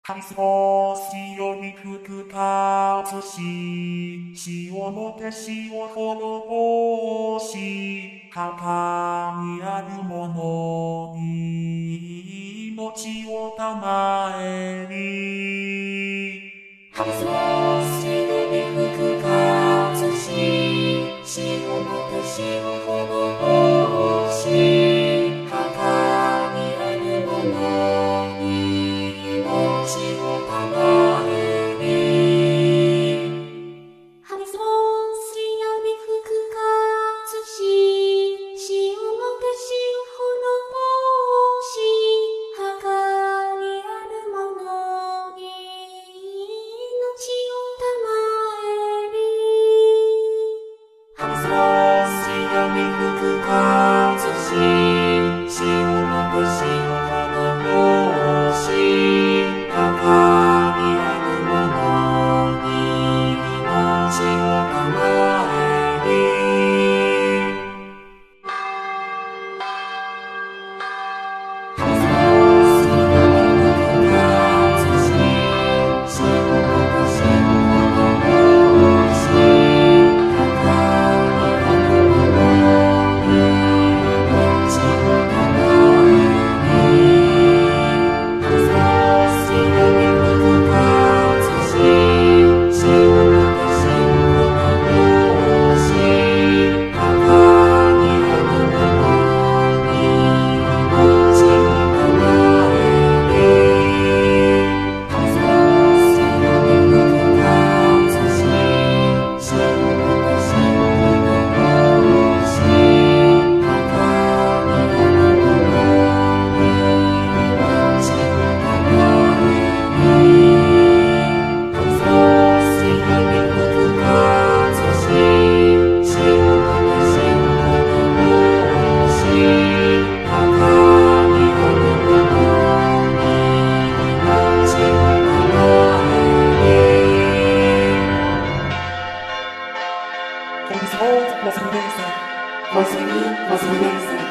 過ごしより復活し、死をもて死を滅ぼし、肩にあるものに命を賜り。過ごしより復活し、死をもて死を滅ぼし、肩にあるものに命を賜り。過ごしより復活し、死をもて死を滅ぼし、墓にあるものに命を賜り。過ごしより復活し、死をもて死を滅ぼし、墓にあるものに命を賜り。過ごしより復活し、死をもて死を滅ぼし、墓にあるものに命を賜り。過ごしより復活し、死をもて死を滅ぼし、墓にあるものに命を賜り。過ごしより復活し、死をもて死を滅ぼし、墓にあるものに命を賜り。過ごしより復活し、死をもて死を滅ぼし、墓にあるものに命を賜り。Por isso volto, posso viver sem. Você me, posso viver sem.